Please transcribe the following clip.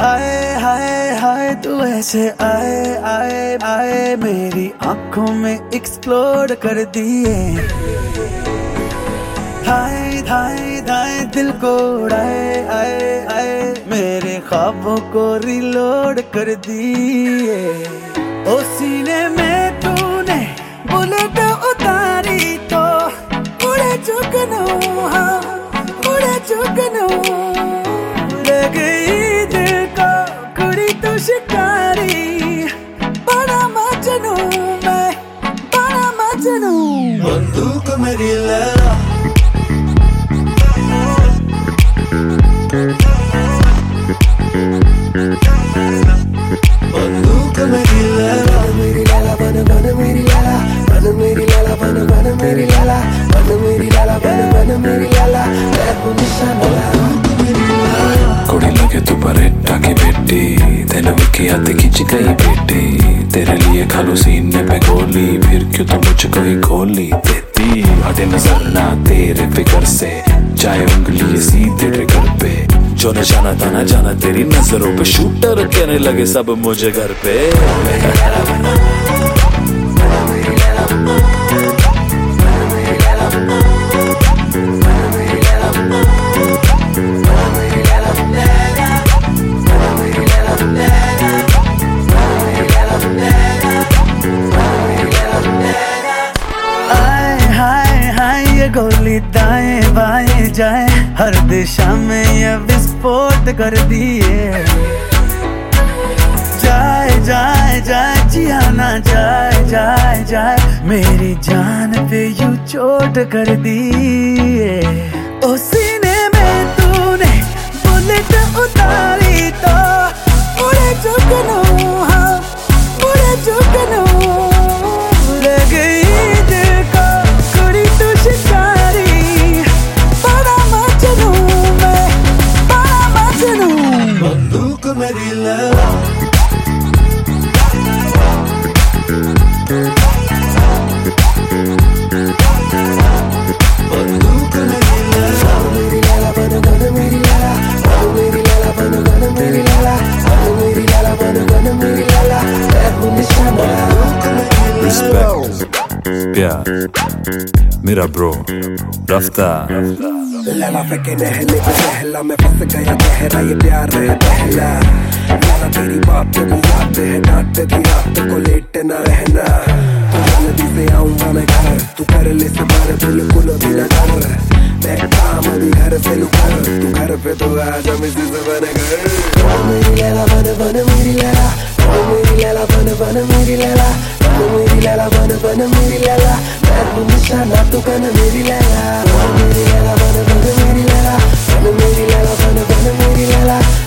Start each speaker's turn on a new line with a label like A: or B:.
A: हाय हाय हाय तू ऐसे आए आए आए मेरी आंखों में एक्सप्लोड कर दिए। हाय हाय हाय दिल को उड़ाए आए आए मेरे ख्वाबों को रिलोड कर दिए। ओ सीने में तूने बुलेट उतारी तो उड़े जुगनू, हाँ उड़े जुगनू। ले गई दिल को कुड़ी तो शिकारी, बड़ा मजनू मैं, बड़ा मजनू। बंदूक मेरी लैला, बंदूक मेरी लैला, मेरी लैला बन बन मेरी लैला, बन मेरी लैला बन बन मेरी लैला, बन मेरी लैला बन बन मेरी लैला, मैं हूँ निशाना।
B: कुड़ी लगे तू परेटा की बेटी, तेरे विकी हाथ खींच गई बेटी। तेरे लिए खालू सीने पे गोली, फिर क्यों तो मुझको ही गोली देती। हटे नजर ना तेरे फिकर से, चाहे उंगली सीधे ट्रिगर पे। जो निशाना था ना जाना तेरी नजरों पे, शूटर कहने लगे सब मुझे घर पे।
A: गोली दाएं बाएं जाए, हर दिशा में ये विस्फोट कर दिए। जाए जाए जाए जिया ना जाए जाए जाए, मेरी जान पे यूं चोट कर दिए। ओ सीने में तूने बुलेट उतारी तो उड़े जुगनू, हाँ उड़े जुगनू। ले गई दिल को कुड़ी तो शिकारी, बड़ा मजनू मैं, बड़ा मजनू। बंदूक मेरी लैला, बंदूक मेरी लैला, मेरी लैला बन बन मेरी लैला, बन मेरी लैला बन बन मेरी लैला, बन मेरी लैला बन बन मेरी लैला, मैं हूँ निशाना।
B: रिस्पेक्ट प्यार मेरा ब्रो रफ्ता।
C: लैला फेंके नहले पे पहला, मैं फंस गया गहरा ये प्यार है पहला। लैला तेरी बात में याद है, डांटते थी रात को लेट न रहना। तो जल्दी से आऊंगा मैं घर, तू कर ले सबर बिल्कुल भी न डर। मैं काम भी घर से लू कर, तू घर पे तो आजा मिसेस बन घर। मेरी लैला बन बन मेरी लैला, मेरी लैला बन बन मेरी लैला, मेरी लैला बन बन मेरी लैला, मैं हूँ निशाना तू कन मेरी लैला। मेरी लैला बन बन मेरी लैला, बन मेरी लैला बन बन मेरी लैला।